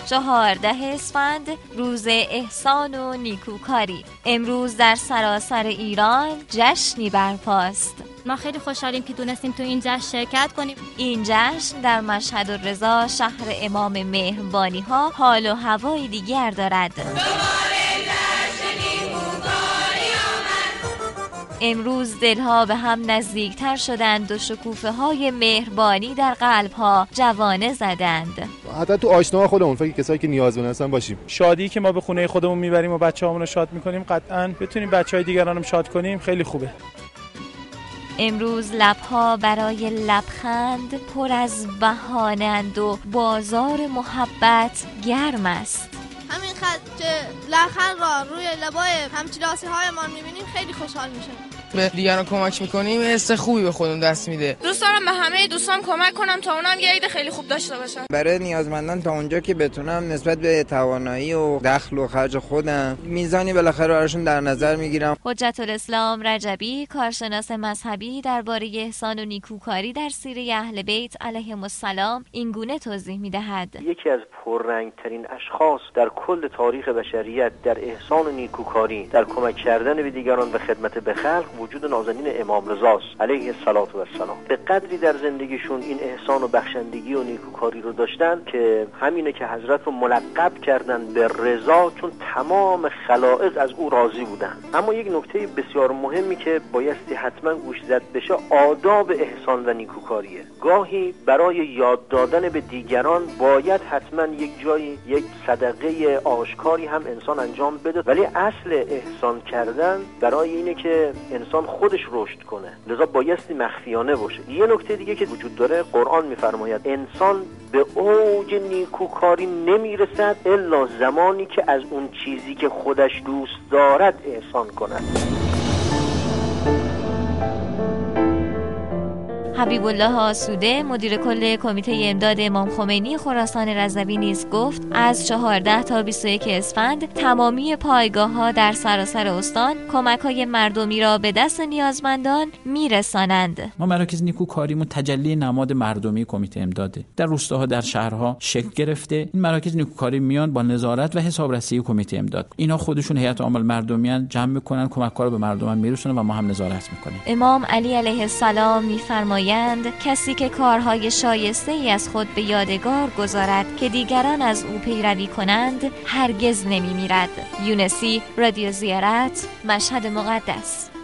14 اسفند روز احسان و نیکوکاری. امروز در سراسر ایران جشنی برپاست. ما خیلی خوشحالیم که دونستیم تو این جشن شرکت کنیم. این جشن در مشهد الرضا شهر امام مهربانی ها حال و هوای دیگر دارد. امروز دلها به هم نزدیکتر شدند و شکوفه های مهربانی در قلب ها جوانه زدند. حتی تو آشناها خودمون فکر کسایی که نیازمند هستن باشیم. شادی که ما به خونه خودمون میبریم و بچه‌هامون رو شاد میکنیم، قطعاً بتونیم بچهای دیگران رو شاد کنیم، خیلی خوبه. امروز لبها برای لبخند پر از بهانه‌اند و بازار محبت گرم است. همین خط که لبخند را روی لبای همکلاسی هایمان میبینیم خیلی خوشحال میشیم. به دیگران کمک میکنیم، حس خوبی به خودمون دست میده. دوست دارم به همه دوستام کمک کنم تا اونم یه عید خیلی خوب داشته باشن. برای نیازمندان تا اونجا که بتونم نسبت به توانایی و دخل و خرج خودم میزانی بالاخره براشون در نظر میگیرم. حجت الاسلام رجبی، کارشناس مذهبی درباره احسان و نیکوکاری در سیره اهل بیت علیهم السلام این گونه توضیح میدهد: یکی از پررنگترین اشخاص در کل تاریخ بشریت در احسان و نیکوکاری، در کمک کردن به دیگران و خدمت به خلق وجود نازنین امام رضا علیه السلام. به قدری در زندگیشون این احسان و بخشندگی و نیکوکاری رو داشتن که همینه که حضرت رو ملقب کردن به رضا، چون تمام خلائق از او راضی بودن. اما یک نکته بسیار مهمی که بایستی حتما گوش زد بشه آداب احسان و نیکوکاریه. گاهی برای یاد دادن به دیگران باید حتما یک جایی یک صدقه آشکاری هم انسان انجام بده، ولی اصل احسان کردن برای اینه که انسان خودش رشد کنه، لذا بایستی مخفیانه باشه. یه نکته دیگه که وجود داره، قرآن میفرماید انسان به اوج نیکوکاری نمیرسد الا زمانی که از اون چیزی که خودش دوست دارد احسان کند. حبیب الله آسوده، مدیر کل کمیته امداد امام خمینی خراسان رضوی نیز گفت از 14 تا 21 اسفند تمامی پایگاه‌ها در سراسر استان کمک‌های مردمی را به دست نیازمندان میرسانند. ما مراکز نیکوکاریمون تجلی نماد مردمی کمیته امداده. در روستاها، در شهرها شکل گرفته. این مراکز نیکوکاری میان با نظارت و حسابرسی کمیته امداد. اینا خودشون هیئت عامل مردمیان جمع میکنن، کمک‌ها رو به مردم میرسونن و ما هم نظارت میکنیم. امام علی علیه السلام میفرمایند کسی که کارهای شایسته ای از خود به یادگار گذارد که دیگران از او پیروی کنند هرگز نمی میرد. یونسی، رادیو زیارت، مشهد مقدس.